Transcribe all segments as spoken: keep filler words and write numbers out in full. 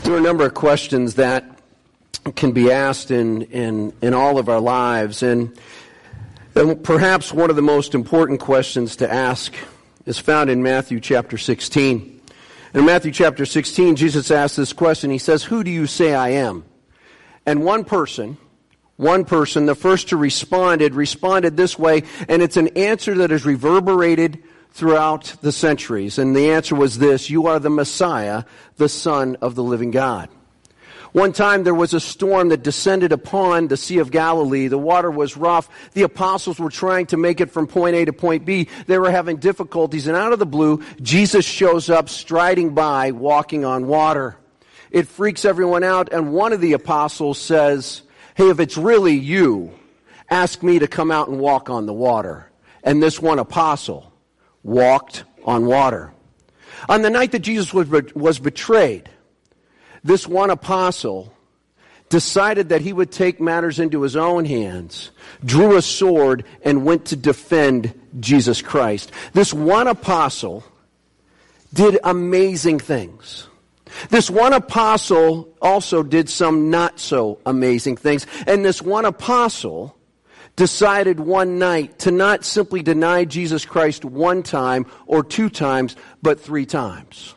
There are a number of questions that can be asked in, in, in all of our lives, and, and perhaps one of the most important questions to ask is found in Matthew chapter sixteen. In Matthew chapter sixteen, Jesus asks this question. He says, "Who do you say I am?" And one person, one person, the first to responded, responded this way, and it's an answer that is reverberated throughout the centuries. And the answer was this: "You are the Messiah, the Son of the living God." One time there was a storm that descended upon the Sea of Galilee. The water was rough. The apostles were trying to make it from point A to point B. They were having difficulties. And out of the blue, Jesus shows up striding by, walking on water. It freaks everyone out. And one of the apostles says, "Hey, if it's really you, ask me to come out and walk on the water." And this one apostle walked on water. On the night that Jesus was, was betrayed, this one apostle decided that he would take matters into his own hands, drew a sword, and went to defend Jesus Christ. This one apostle did amazing things. This one apostle also did some not so amazing things. And this one apostle decided one night to not simply deny Jesus Christ one time or two times, but three times.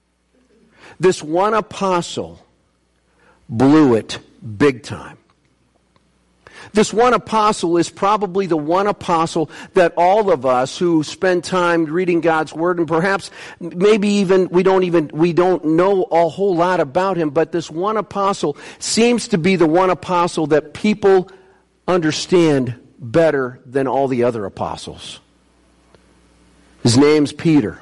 This one apostle blew it big time. This one apostle is probably the one apostle that all of us who spend time reading God's Word, and perhaps maybe even we don't even we don't know a whole lot about him, but this one apostle seems to be the one apostle that people understand better than all the other apostles. His name's Peter.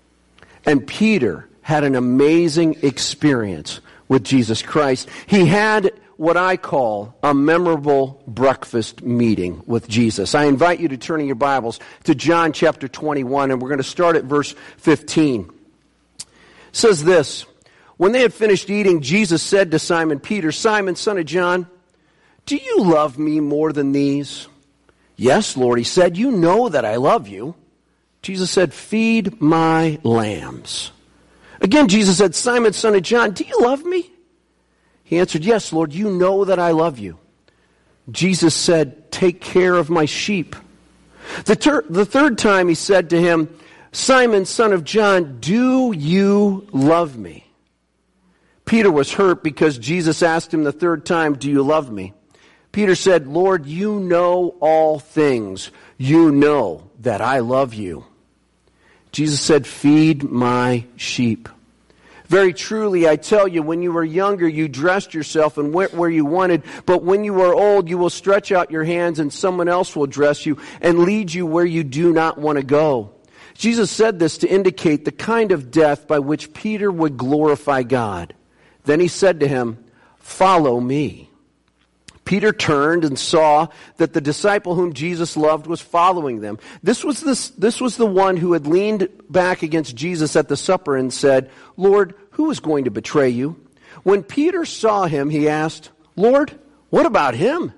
And Peter had an amazing experience with Jesus Christ. He had what I call a memorable breakfast meeting with Jesus. I invite you to turn in your Bibles to John chapter twenty-one, and we're going to start at verse fifteen. It says this: "When they had finished eating, Jesus said to Simon Peter, 'Simon, son of John, do you love me more than these?' 'Yes, Lord,' he said, 'you know that I love you.' Jesus said, 'Feed my lambs.' Again, Jesus said, 'Simon, son of John, do you love me?' He answered, 'Yes, Lord, you know that I love you.' Jesus said, 'Take care of my sheep.' The, ter- the third time he said to him, 'Simon, son of John, do you love me?' Peter was hurt because Jesus asked him the third time, 'Do you love me?' Peter said, 'Lord, you know all things. You know that I love you.' Jesus said, 'Feed my sheep. Very truly, I tell you, when you were younger, you dressed yourself and went where you wanted. But when you are old, you will stretch out your hands and someone else will dress you and lead you where you do not want to go.' Jesus said this to indicate the kind of death by which Peter would glorify God. Then he said to him, 'Follow me.' Peter turned and saw that the disciple whom Jesus loved was following them. This was this, this was the one who had leaned back against Jesus at the supper and said, 'Lord, who is going to betray you?' When Peter saw him, he asked, 'Lord, what about him?'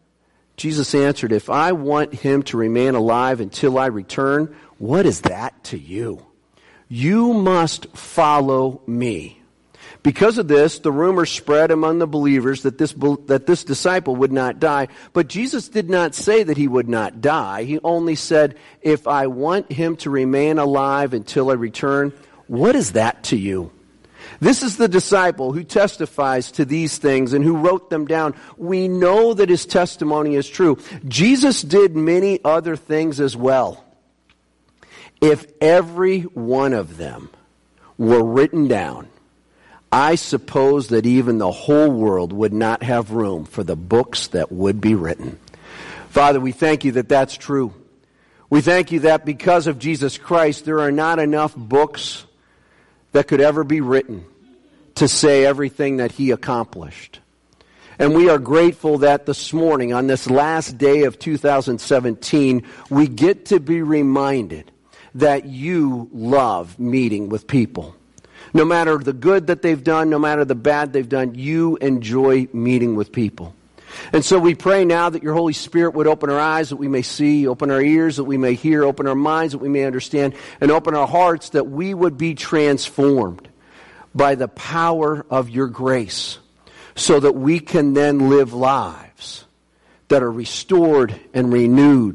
Jesus answered, 'If I want him to remain alive until I return, what is that to you? You must follow me.' Because of this, the rumor spread among the believers that this, that this disciple would not die. But Jesus did not say that he would not die. He only said, 'If I want him to remain alive until I return, what is that to you?' This is the disciple who testifies to these things and who wrote them down. We know that his testimony is true. Jesus did many other things as well. If every one of them were written down, I suppose that even the whole world would not have room for the books that would be written." Father, we thank you that that's true. We thank you that because of Jesus Christ, there are not enough books that could ever be written to say everything that he accomplished. And we are grateful that this morning, on this last day of two thousand seventeen, we get to be reminded that you love meeting with people. No matter the good that they've done, no matter the bad they've done, you enjoy meeting with people. And so we pray now that your Holy Spirit would open our eyes that we may see, open our ears that we may hear, open our minds that we may understand, and open our hearts that we would be transformed by the power of your grace, so that we can then live lives that are restored and renewed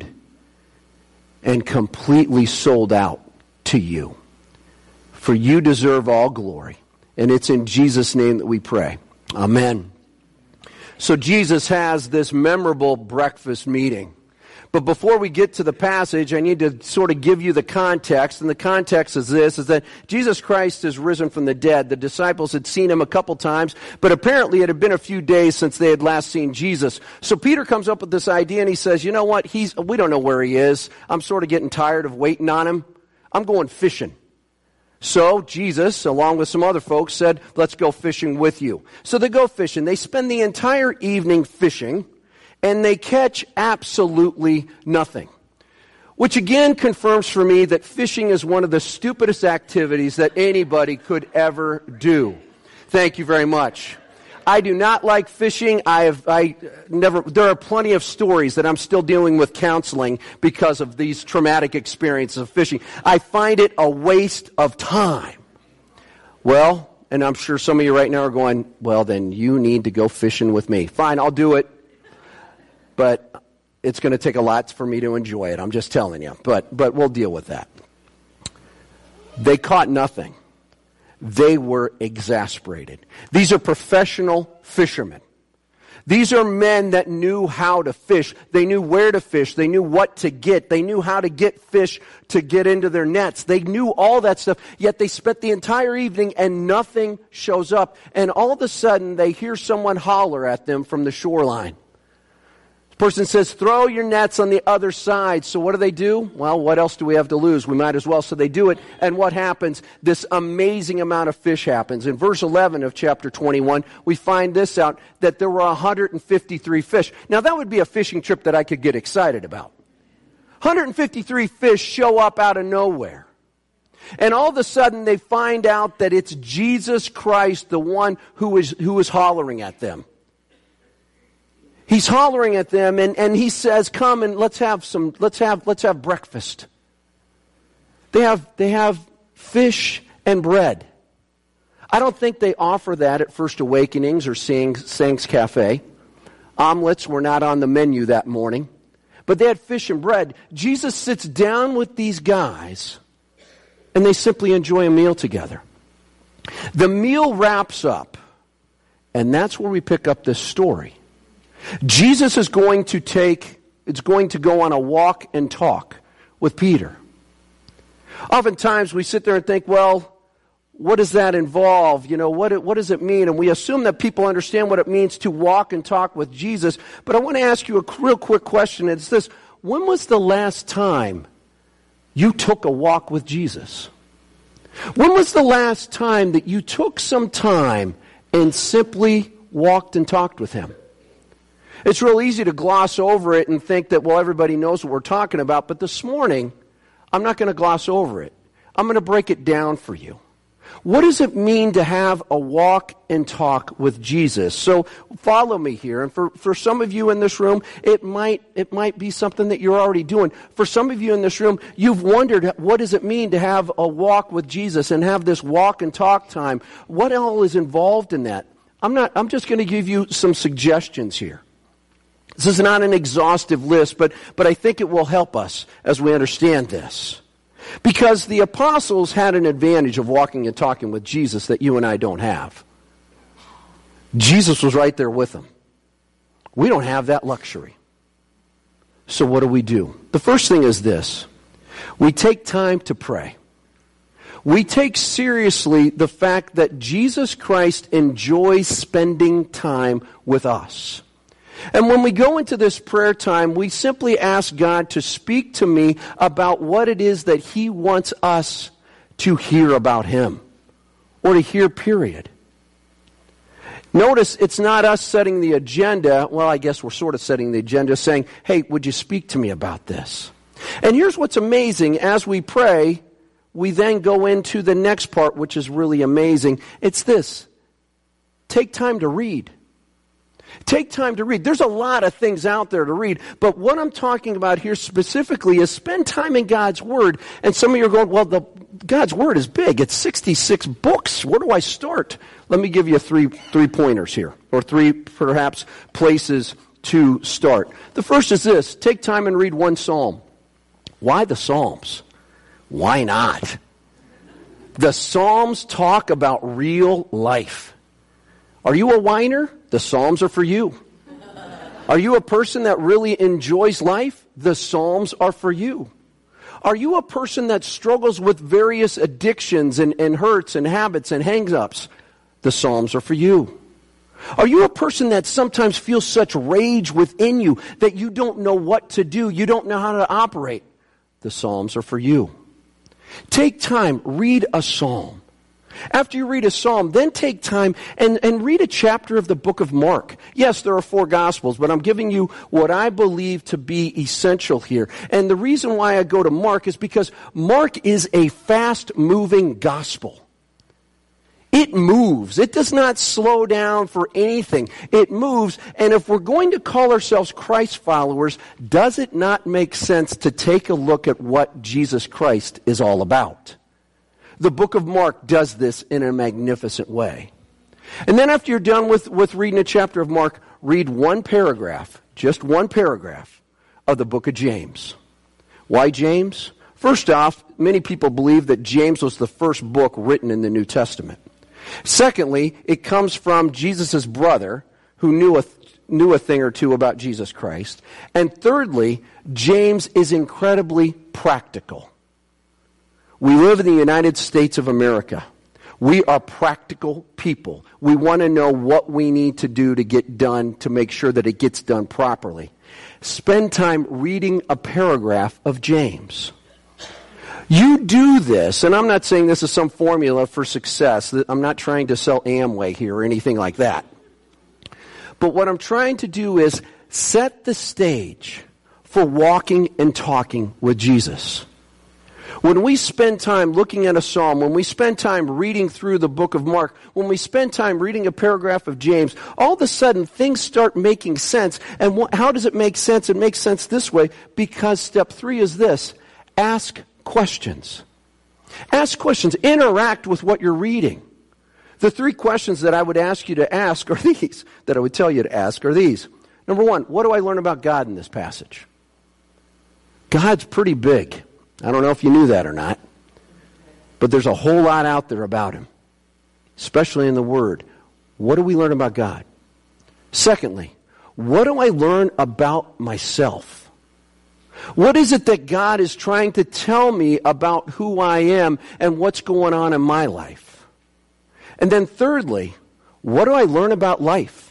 and completely sold out to you. For you deserve all glory. And it's in Jesus' name that we pray. Amen. So Jesus has this memorable breakfast meeting. But before we get to the passage, I need to sort of give you the context. And the context is this, is that Jesus Christ is risen from the dead. The disciples had seen him a couple times, but apparently it had been a few days since they had last seen Jesus. So Peter comes up with this idea and he says, you know what, he's we don't know where he is. I'm sort of getting tired of waiting on him. I'm going fishing. So Jesus, along with some other folks, said, let's go fishing with you. So they go fishing. They spend the entire evening fishing, and they catch absolutely nothing. Which again confirms for me that fishing is one of the stupidest activities that anybody could ever do. Thank you very much. I do not like fishing. I have, I never, there are plenty of stories that I'm still dealing with counseling because of these traumatic experiences of fishing. I find it a waste of time. Well, and I'm sure some of you right now are going, well, then you need to go fishing with me. Fine, I'll do it. But it's going to take a lot for me to enjoy it. I'm just telling you. But but we'll deal with that. They caught nothing. They were exasperated. These are professional fishermen. These are men that knew how to fish. They knew where to fish. They knew what to get. They knew how to get fish to get into their nets. They knew all that stuff. Yet they spent the entire evening and nothing shows up. And all of a sudden they hear someone holler at them from the shoreline. Person says, throw your nets on the other side. So what do they do? Well, what else do we have to lose? We might as well. So they do it. And what happens? This amazing amount of fish happens. In verse eleven of chapter twenty-one, we find this out, that there were one hundred fifty-three fish. Now that would be a fishing trip that I could get excited about. one hundred fifty-three fish show up out of nowhere. And all of a sudden they find out that it's Jesus Christ, the one who is, who is hollering at them. He's hollering at them, and, and he says, come and let's have some, let's have, let's have breakfast. They have, they have fish and bread. I don't think they offer that at First Awakenings or Sank's Cafe. Omelets were not on the menu that morning. But they had fish and bread. Jesus sits down with these guys, and they simply enjoy a meal together. The meal wraps up, and that's where we pick up this story. Jesus is going to take, it's going to go on a walk and talk with Peter. Oftentimes we sit there and think, well, what does that involve? You know, what, what does it mean? And we assume that people understand what it means to walk and talk with Jesus. But I want to ask you a real quick question. It's this: when was the last time you took a walk with Jesus? When was the last time that you took some time and simply walked and talked with him? It's real easy to gloss over it and think that, well, everybody knows what we're talking about. But this morning, I'm not going to gloss over it. I'm going to break it down for you. What does it mean to have a walk and talk with Jesus? So follow me here. And for, for some of you in this room, it might, it might be something that you're already doing. For some of you in this room, you've wondered, what does it mean to have a walk with Jesus and have this walk and talk time? What all is involved in that? I'm not, I'm just going to give you some suggestions here. This is not an exhaustive list, but, but I think it will help us as we understand this. Because the apostles had an advantage of walking and talking with Jesus that you and I don't have. Jesus was right there with them. We don't have that luxury. So what do we do? The first thing is this: we take time to pray. We take seriously the fact that Jesus Christ enjoys spending time with us. And when we go into this prayer time, we simply ask God to speak to me about what it is that He wants us to hear about Him, or to hear, period. Notice it's not us setting the agenda. Well, I guess we're sort of setting the agenda, saying, hey, would you speak to me about this? And here's what's amazing. As we pray, we then go into the next part, which is really amazing. It's this: take time to read. Take time to read. There's a lot of things out there to read, but what I'm talking about here specifically is spend time in God's Word. And some of you are going, well, the, God's Word is big. It's sixty-six books. Where do I start? Let me give you three, three pointers here, or three perhaps places to start. The first is this. Take time and read one psalm. Why the Psalms? Why not? The Psalms talk about real life. Are you a whiner? The Psalms are for you. Are you a person that really enjoys life? The Psalms are for you. Are you a person that struggles with various addictions and, and hurts and habits and hang-ups? The Psalms are for you. Are you a person that sometimes feels such rage within you that you don't know what to do? You don't know how to operate? The Psalms are for you. Take time, read a psalm. After you read a psalm, then take time and, and read a chapter of the book of Mark. Yes, there are four Gospels, but I'm giving you what I believe to be essential here. And the reason why I go to Mark is because Mark is a fast-moving gospel. It moves. It does not slow down for anything. It moves. And if we're going to call ourselves Christ followers, does it not make sense to take a look at what Jesus Christ is all about? The book of Mark does this in a magnificent way. And then after you're done with, with reading a chapter of Mark, read one paragraph, just one paragraph, of the book of James. Why James? First off, many people believe that James was the first book written in the New Testament. Secondly, it comes from Jesus' brother, who knew a, knew a thing or two about Jesus Christ. And thirdly, James is incredibly practical. We live in the United States of America. We are practical people. We want to know what we need to do to get done to make sure that it gets done properly. Spend time reading a paragraph of James. You do this, and I'm not saying this is some formula for success. I'm not trying to sell Amway here or anything like that. But what I'm trying to do is set the stage for walking and talking with Jesus. When we spend time looking at a psalm, when we spend time reading through the book of Mark, when we spend time reading a paragraph of James, all of a sudden things start making sense. And wh- how does it make sense? It makes sense this way because step three is this. Ask questions. Ask questions. Interact with what you're reading. The three questions that I would ask you to ask are these, that I would tell you to ask are these. Number one, what do I learn about God in this passage? God's pretty big. I don't know if you knew that or not, but there's a whole lot out there about Him, especially in the Word. What do we learn about God? Secondly, what do I learn about myself? What is it that God is trying to tell me about who I am and what's going on in my life? And then thirdly, what do I learn about life?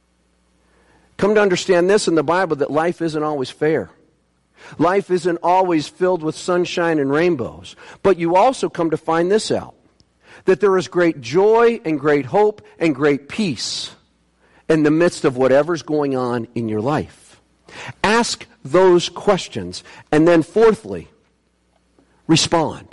Come to understand this in the Bible, that life isn't always fair. Life isn't always filled with sunshine and rainbows. But you also come to find this out, that there is great joy and great hope and great peace in the midst of whatever's going on in your life. Ask those questions. And then fourthly, respond.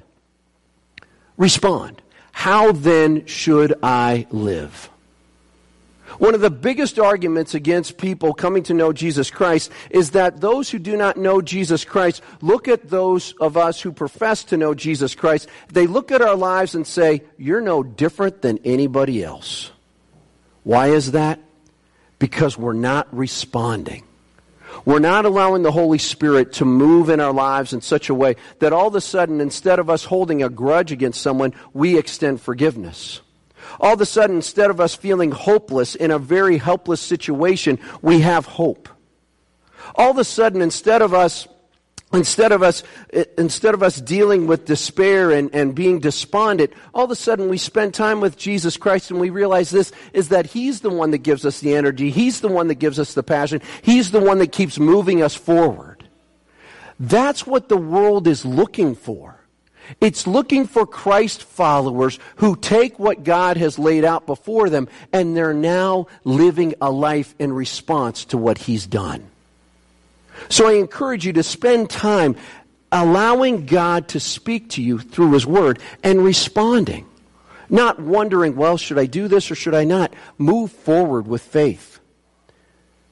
Respond. How then should I live? One of the biggest arguments against people coming to know Jesus Christ is that those who do not know Jesus Christ look at those of us who profess to know Jesus Christ. They look at our lives and say, you're no different than anybody else. Why is that? Because we're not responding. We're not allowing the Holy Spirit to move in our lives in such a way that all of a sudden, instead of us holding a grudge against someone, we extend forgiveness. All of a sudden, instead of us feeling hopeless in a very helpless situation, we have hope. All of a sudden, instead of us, instead of us, instead of us dealing with despair and, and being despondent, all of a sudden we spend time with Jesus Christ and we realize this is that He's the one that gives us the energy. He's the one that gives us the passion. He's the one that keeps moving us forward. That's what the world is looking for. It's looking for Christ followers who take what God has laid out before them and they're now living a life in response to what He's done. So I encourage you to spend time allowing God to speak to you through His Word and responding. Not wondering, well, should I do this or should I not? Move forward with faith.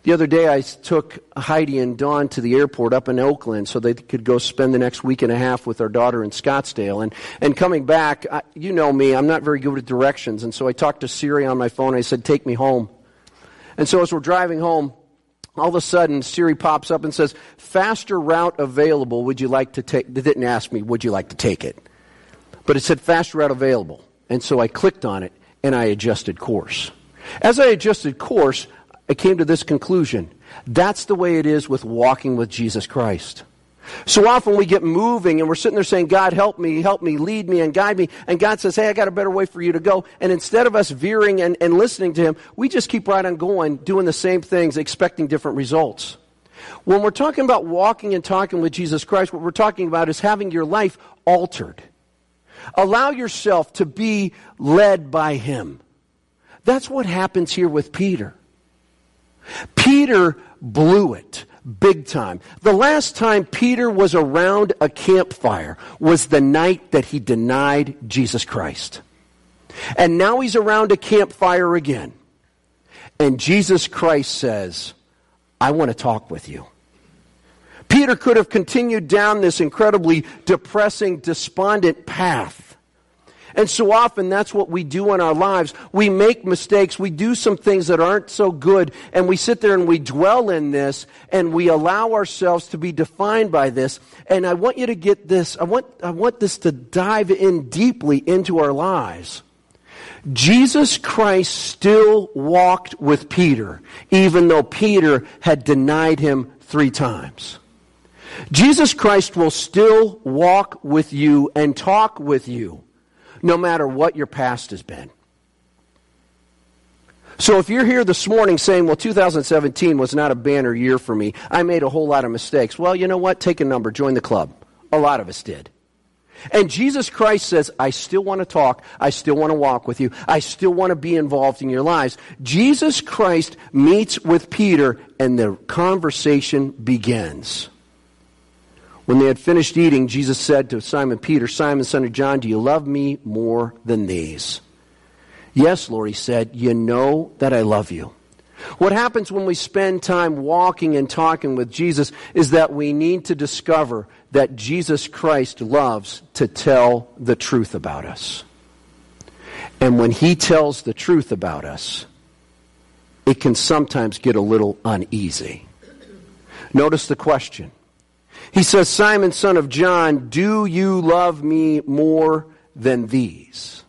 The other day I took Heidi and Dawn to the airport up in Oakland so they could go spend the next week and a half with our daughter in Scottsdale. And, and coming back, I, you know me, I'm not very good with directions. And so I talked to Siri on my phone and I said, take me home. And so as we're driving home, all of a sudden Siri pops up and says, faster route available, would you like to take, they didn't ask me, would you like to take it? But it said faster route available. And so I clicked on it and I adjusted course. As I adjusted course, I came to this conclusion. That's the way it is with walking with Jesus Christ. So often we get moving and we're sitting there saying, God, help me, help me, lead me and guide me. And God says, hey, I got a better way for you to go. And instead of us veering and, and listening to him, we just keep right on going, doing the same things, expecting different results. When we're talking about walking and talking with Jesus Christ, what we're talking about is having your life altered. Allow yourself to be led by him. That's what happens here with Peter. Peter blew it big time. The last time Peter was around a campfire was the night that he denied Jesus Christ. And now he's around a campfire again. And Jesus Christ says, I want to talk with you. Peter could have continued down this incredibly depressing, despondent path. And so often that's what we do in our lives. We make mistakes. We do some things that aren't so good. And we sit there and we dwell in this. And we allow ourselves to be defined by this. And I want you to get this. I want, I want this to dive in deeply into our lives. Jesus Christ still walked with Peter, even though Peter had denied him three times. Jesus Christ will still walk with you and talk with you, no matter what your past has been. So if you're here this morning saying, well, two thousand seventeen was not a banner year for me, I made a whole lot of mistakes. Well, you know what? Take a number. Join the club. A lot of us did. And Jesus Christ says, I still want to talk. I still want to walk with you. I still want to be involved in your lives. Jesus Christ meets with Peter and the conversation begins. When they had finished eating, Jesus said to Simon Peter, Simon, son of John, do you love me more than these? Yes, Lord, he said, you know that I love you. What happens when we spend time walking and talking with Jesus is that we need to discover that Jesus Christ loves to tell the truth about us. And when he tells the truth about us, it can sometimes get a little uneasy. Notice the question. He says, Simon, son of John, do you love me more than these?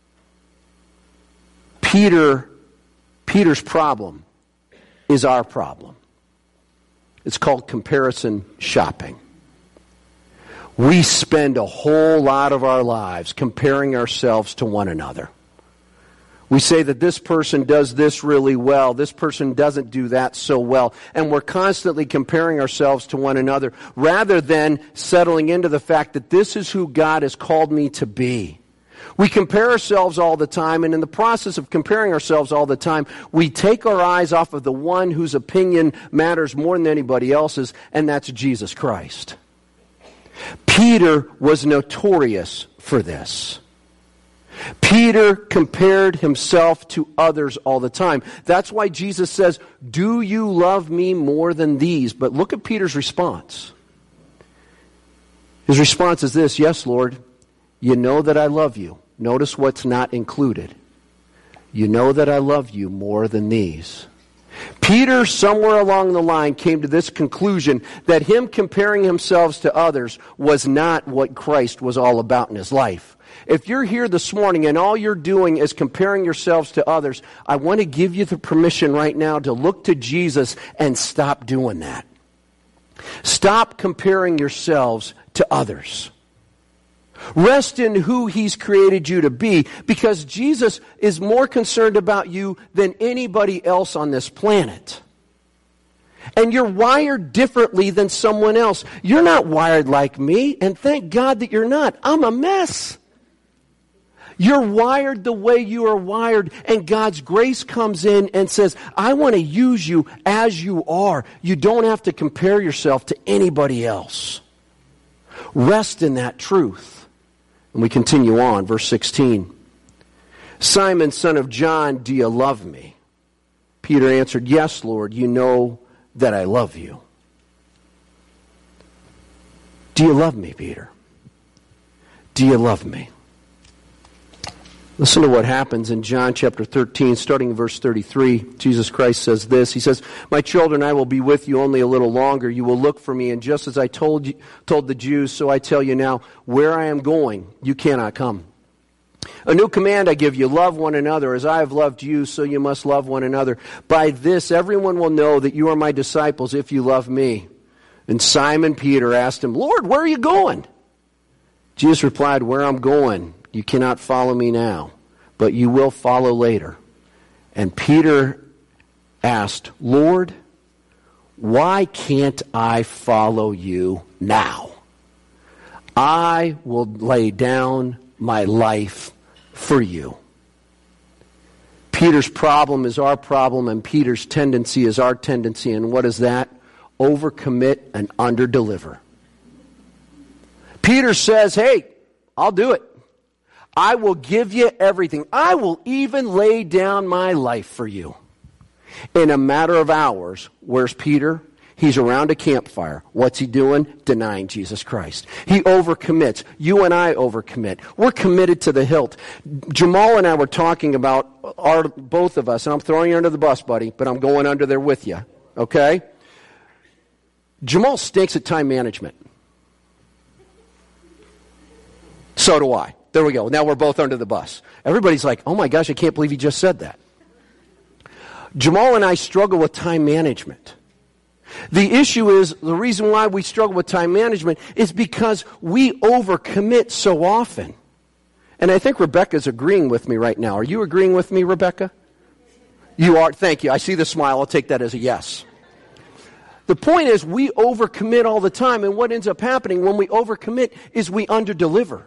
Peter, Peter's problem is our problem. It's called comparison shopping. We spend a whole lot of our lives comparing ourselves to one another. We say that this person does this really well, this person doesn't do that so well, and we're constantly comparing ourselves to one another rather than settling into the fact that this is who God has called me to be. We compare ourselves all the time, and in the process of comparing ourselves all the time, we take our eyes off of the one whose opinion matters more than anybody else's, and that's Jesus Christ. Peter was notorious for this. Peter compared himself to others all the time. That's why Jesus says, do you love me more than these? But look at Peter's response. His response is this, yes, Lord, you know that I love you. Notice what's not included. You know that I love you more than these. Peter, somewhere along the line, came to this conclusion that him comparing himself to others was not what Christ was all about in his life. If you're here this morning and all you're doing is comparing yourselves to others, I want to give you the permission right now to look to Jesus and stop doing that. Stop comparing yourselves to others. Rest in who he's created you to be, because Jesus is more concerned about you than anybody else on this planet. And you're wired differently than someone else. You're not wired like me, and thank God that you're not. I'm a mess. You're wired the way you are wired, and God's grace comes in and says, I want to use you as you are. You don't have to compare yourself to anybody else. Rest in that truth. And we continue on, verse sixteen. Simon, son of John, do you love me? Peter answered, "Yes, Lord, you know that I love you." Do you love me, Peter? Do you love me? Listen to what happens in John chapter thirteen, starting in verse thirty-three. Jesus Christ says this. He says, "My children, I will be with you only a little longer. You will look for me, and just as I told you, told the Jews, so I tell you now, where I am going, you cannot come. A new command I give you, love one another. As I have loved you, so you must love one another. By this, everyone will know that you are my disciples if you love me." And Simon Peter asked him, "Lord, where are you going?" Jesus replied, "Where I'm going, you cannot follow me now, but you will follow later." And Peter asked, "Lord, why can't I follow you now? I will lay down my life for you." Peter's problem is our problem, and Peter's tendency is our tendency. And what is that? Overcommit and underdeliver. Peter says, "Hey, I'll do it. I will give you everything. I will even lay down my life for you." In a matter of hours, where's Peter? He's around a campfire. What's he doing? Denying Jesus Christ. He overcommits. You and I overcommit. We're committed to the hilt. Jamal and I were talking about our, both of us, and I'm throwing you under the bus, buddy, but I'm going under there with you, okay? Jamal stinks at time management. So do I. There we go. Now we're both under the bus. Everybody's like, "Oh my gosh, I can't believe he just said that." Jamal and I struggle with time management. The issue is, the reason why we struggle with time management is because we overcommit so often. And I think Rebecca's agreeing with me right now. Are you agreeing with me, Rebecca? You are. Thank you. I see the smile. I'll take that as a yes. The point is, we overcommit all the time, and what ends up happening when we overcommit is we underdeliver.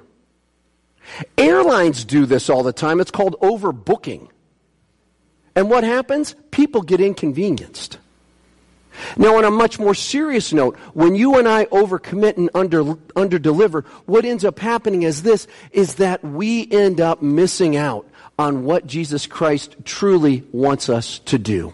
Airlines do this all the time. It's called overbooking. And what happens? People get inconvenienced. Now, on a much more serious note, when you and I overcommit and under underdeliver, what ends up happening is this, is that we end up missing out on what Jesus Christ truly wants us to do.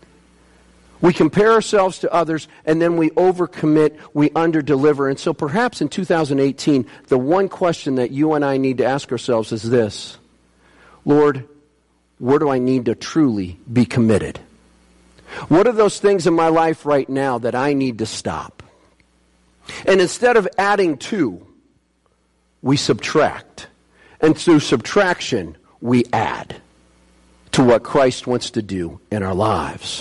We compare ourselves to others, and then we overcommit, we underdeliver. And so perhaps in two thousand eighteen, the one question that you and I need to ask ourselves is this: Lord, where do I need to truly be committed? What are those things in my life right now that I need to stop? And instead of adding to, we subtract. And through subtraction, we add to what Christ wants to do in our lives.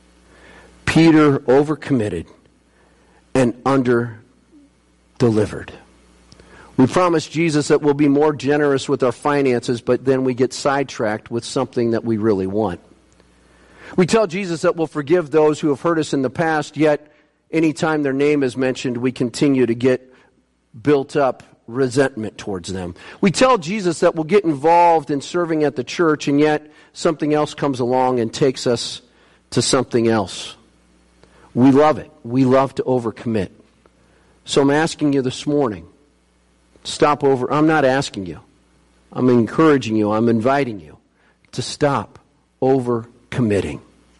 Peter overcommitted and under-delivered. We promise Jesus that we'll be more generous with our finances, but then we get sidetracked with something that we really want. We tell Jesus that we'll forgive those who have hurt us in the past, yet anytime their name is mentioned, we continue to get built up resentment towards them. We tell Jesus that we'll get involved in serving at the church, and yet something else comes along and takes us to something else. We love it. We love to overcommit. So I'm asking you this morning, stop over. I'm not asking you. I'm encouraging you. I'm inviting you to stop overcommitting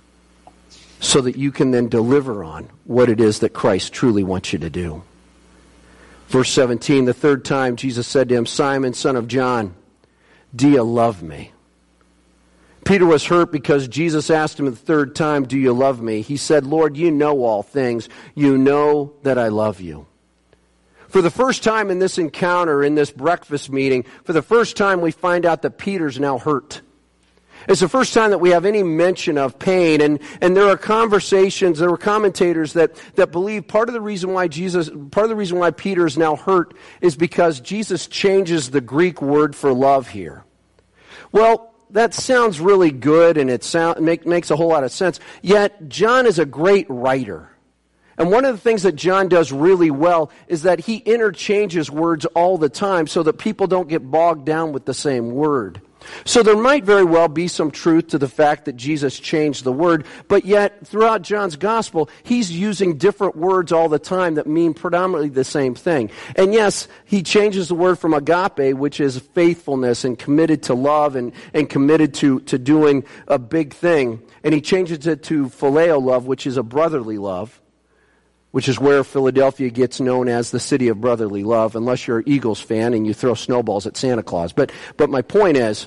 so that you can then deliver on what it is that Christ truly wants you to do. Verse seventeen, the third time Jesus said to him, "Simon, son of John, do you love me?" Peter was hurt because Jesus asked him the third time, "Do you love me?" He said, "Lord, you know all things. You know that I love you." For the first time in this encounter, in this breakfast meeting, for the first time we find out that Peter's now hurt. It's the first time that we have any mention of pain, and, and there are conversations, there are commentators that, that believe part of the reason why Jesus, part of the reason why Peter is now hurt is because Jesus changes the Greek word for love here. Well, that sounds really good, and it sound, make, makes a whole lot of sense. Yet, John is a great writer. And one of the things that John does really well is that he interchanges words all the time so that people don't get bogged down with the same word. So there might very well be some truth to the fact that Jesus changed the word, but yet throughout John's gospel, he's using different words all the time that mean predominantly the same thing. And yes, he changes the word from agape, which is faithfulness and committed to love and, and committed to, to doing a big thing. And he changes it to phileo love, which is a brotherly love, which is where Philadelphia gets known as the city of brotherly love, unless you're an Eagles fan and you throw snowballs at Santa Claus. But but my point is,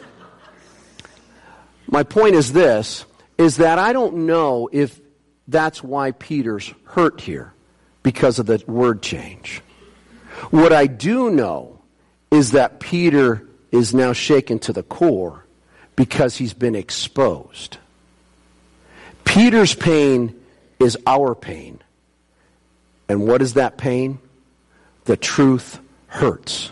my point is this, is that I don't know if that's why Peter's hurt here, because of the word change. What I do know is that Peter is now shaken to the core because he's been exposed. Peter's pain is our pain. And what is that pain? The truth hurts.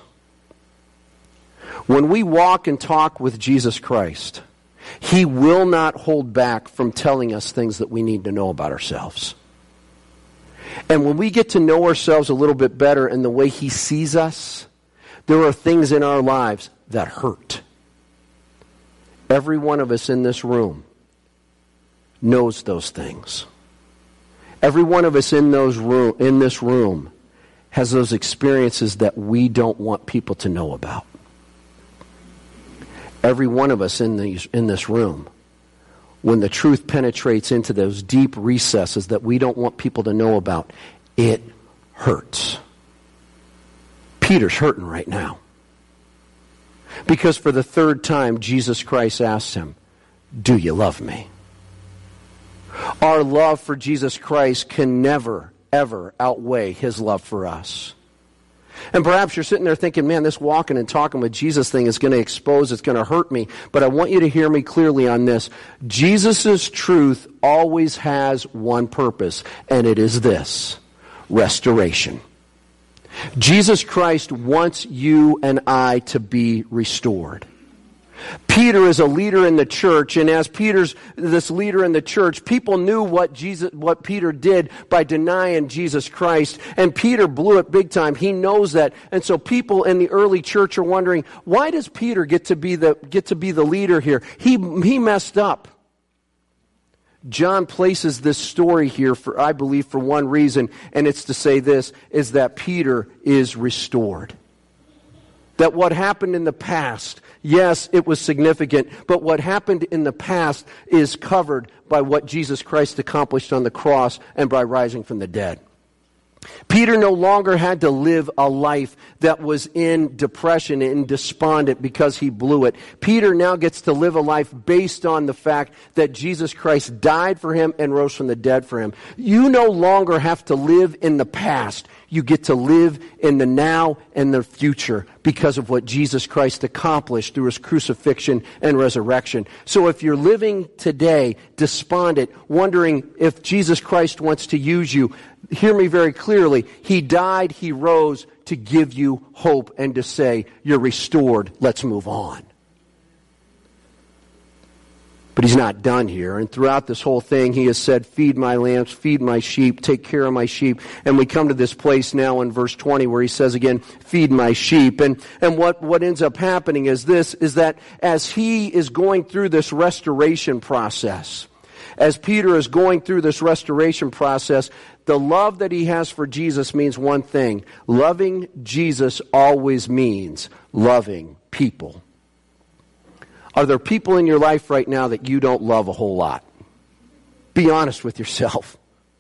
When we walk and talk with Jesus Christ, he will not hold back from telling us things that we need to know about ourselves. And when we get to know ourselves a little bit better in the way he sees us, there are things in our lives that hurt. Every one of us in this room knows those things. Every one of us in those room, in this room has those experiences that we don't want people to know about. Every one of us in, these, in this room, when the truth penetrates into those deep recesses that we don't want people to know about, it hurts. Peter's hurting right now. Because for the third time, Jesus Christ asks him, "Do you love me?" Our love for Jesus Christ can never, ever outweigh his love for us. And perhaps you're sitting there thinking, man, this walking and talking with Jesus thing is going to expose, it's going to hurt me. But I want you to hear me clearly on this. Jesus' truth always has one purpose, and it is this: restoration. Jesus Christ wants you and I to be restored. Peter is a leader in the church, and as Peter's this leader in the church, people knew what Jesus, what Peter did by denying Jesus Christ, and Peter blew it big time. He knows that, and so people in the early church are wondering, why does Peter get to be the get to be the leader here? He he messed up. John places this story here for, I believe, for one reason, and it's to say this, is that Peter is restored. That what happened in the past, yes, it was significant, but what happened in the past is covered by what Jesus Christ accomplished on the cross and by rising from the dead. Peter no longer had to live a life that was in depression and despondent because he blew it. Peter now gets to live a life based on the fact that Jesus Christ died for him and rose from the dead for him. You no longer have to live in the past. You get to live in the now and the future because of what Jesus Christ accomplished through his crucifixion and resurrection. So if you're living today despondent, wondering if Jesus Christ wants to use you, hear me very clearly. He died, he rose to give you hope and to say, you're restored, let's move on. But he's not done here. And throughout this whole thing, he has said, feed my lambs, feed my sheep, take care of my sheep. And we come to this place now in verse twenty where he says again, feed my sheep. And, and what, what ends up happening is this, is that as he is going through this restoration process, as Peter is going through this restoration process, the love that he has for Jesus means one thing. Loving Jesus always means loving people. Are there people in your life right now that you don't love a whole lot? Be honest with yourself.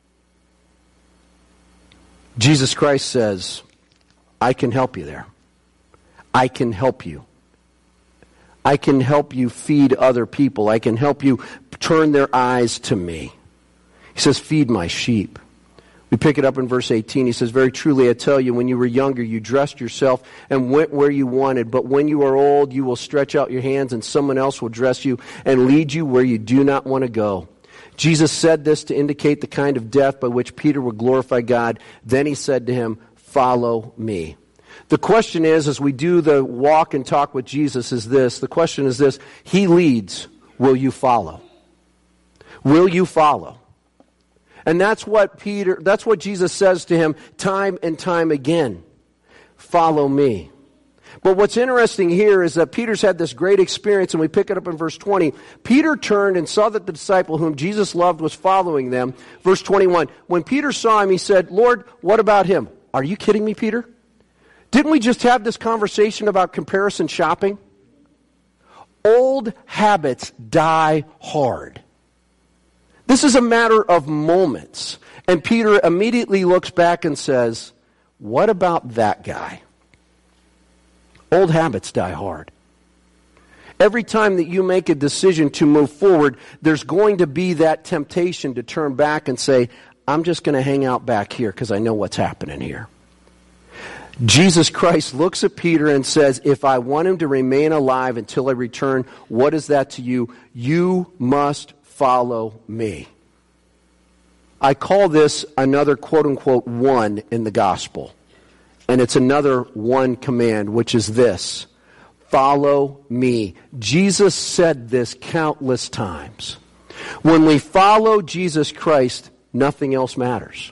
Jesus Christ says, I can help you there. I can help you. I can help you feed other people. I can help you turn their eyes to me. He says, feed my sheep. We pick it up in verse eighteen. He says, very truly I tell you, when you were younger, you dressed yourself and went where you wanted. But when you are old, you will stretch out your hands and someone else will dress you and lead you where you do not want to go. Jesus said this to indicate the kind of death by which Peter would glorify God. Then he said to him, follow me. The question is, as we do the walk and talk with Jesus, is this. The question is this. He leads. Will you follow? Will you follow? And that's what Peter, that's what Jesus says to him time and time again. Follow me. But what's interesting here is that Peter's had this great experience, and we pick it up in verse twenty. Peter turned and saw that the disciple whom Jesus loved was following them. Verse twenty-one, when Peter saw him, he said, Lord, what about him? Are you kidding me, Peter? Didn't we just have this conversation about comparison shopping? Old habits die hard. This is a matter of moments. And Peter immediately looks back and says, what about that guy? Old habits die hard. Every time that you make a decision to move forward, there's going to be that temptation to turn back and say, I'm just going to hang out back here because I know what's happening here. Jesus Christ looks at Peter and says, if I want him to remain alive until I return, what is that to you? You must follow me. I call this another quote-unquote one in the gospel. And it's another one command, which is this: follow me. Jesus said this countless times. When we follow Jesus Christ, nothing else matters.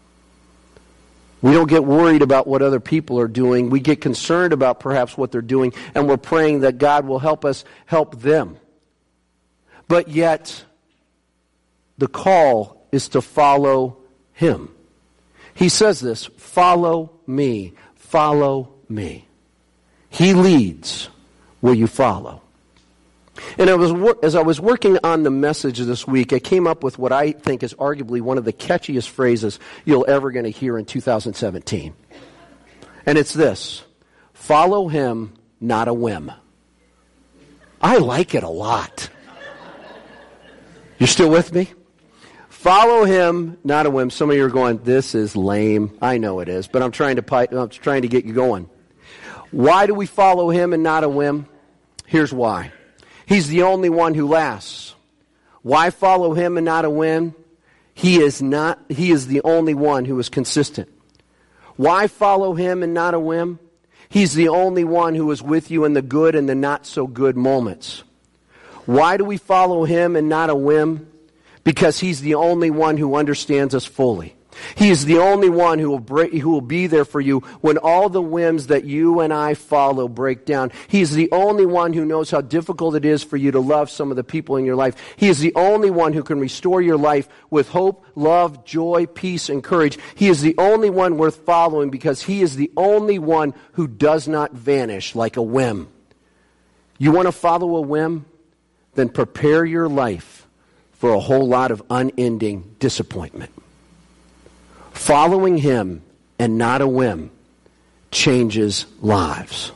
We don't get worried about what other people are doing. We get concerned about perhaps what they're doing, and we're praying that God will help us help them. But yet, the call is to follow him. He says this, follow me, follow me. He leads, will you follow? And I was, as I was working on the message this week, I came up with what I think is arguably one of the catchiest phrases you'll ever going to hear in two thousand seventeen. And it's this: follow him, not a whim. I like it a lot. You're still with me? Follow him, not a whim. Some of you are going, this is lame. I know it is, but I'm trying to I'm trying to get you going. Why do we follow him and not a whim? Here's why. He's the only one who lasts. Why follow him and not a whim? He is not. He is the only one who is consistent. Why follow him and not a whim? He's the only one who is with you in the good and the not so good moments. Why do we follow him and not a whim? Because he's the only one who understands us fully. He is the only one who will break, who will be there for you when all the whims that you and I follow break down. He's the only one who knows how difficult it is for you to love some of the people in your life. He is the only one who can restore your life with hope, love, joy, peace, and courage. He is the only one worth following because he is the only one who does not vanish like a whim. You want to follow a whim? Then prepare your life for a whole lot of unending disappointment. Following him and not a whim changes lives.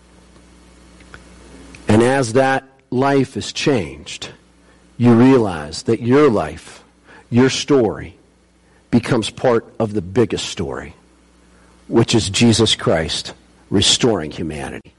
And as that life is changed, you realize that your life, your story, becomes part of the biggest story, which is Jesus Christ restoring humanity.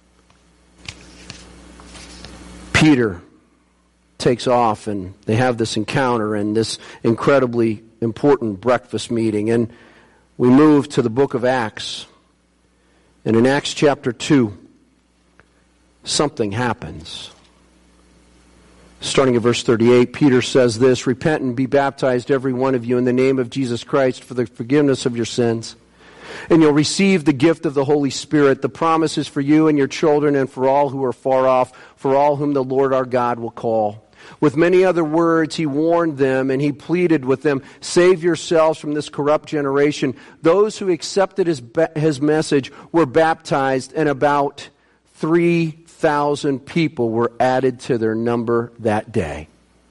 Peter takes off and they have this encounter and this incredibly important breakfast meeting, and we move to the book of Acts. And in Acts chapter two, something happens. Starting at verse thirty-eight, Peter says this: repent and be baptized every one of you in the name of Jesus Christ for the forgiveness of your sins, and you'll receive the gift of the Holy Spirit. The promise is for you and your children and for all who are far off, for all whom the Lord our God will call. With many other words, he warned them and he pleaded with them, save yourselves from this corrupt generation. Those who accepted his, his message were baptized, and about three thousand people were added to their number that day.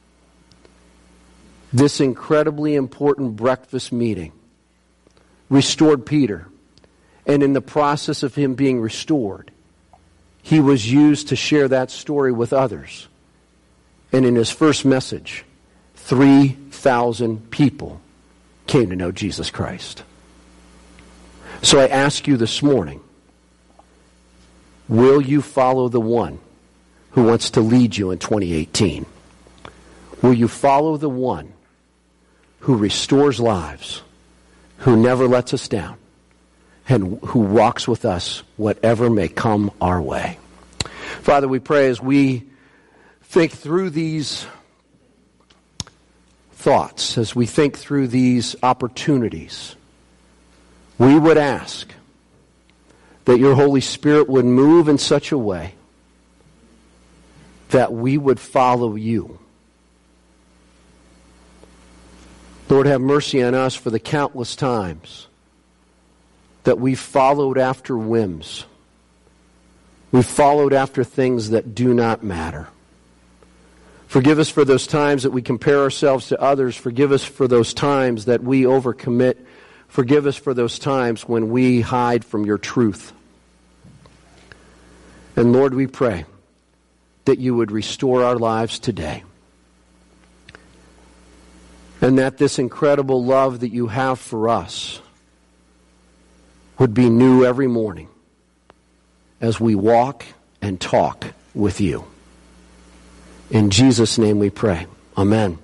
This incredibly important breakfast meeting restored Peter. And in the process of him being restored, he was used to share that story with others. And in his first message, three thousand people came to know Jesus Christ. So I ask you this morning, will you follow the one who wants to lead you in twenty eighteen? Will you follow the one who restores lives, who never lets us down, and who walks with us whatever may come our way? Father, we pray as we think through these thoughts, as we think through these opportunities, we would ask that your Holy Spirit would move in such a way that we would follow you. Lord, have mercy on us for the countless times that we followed after whims. We followed after things that do not matter. Forgive us for those times that we compare ourselves to others. Forgive us for those times that we overcommit. Forgive us for those times when we hide from your truth. And Lord, we pray that you would restore our lives today. And that this incredible love that you have for us would be new every morning as we walk and talk with you. In Jesus' name we pray. Amen.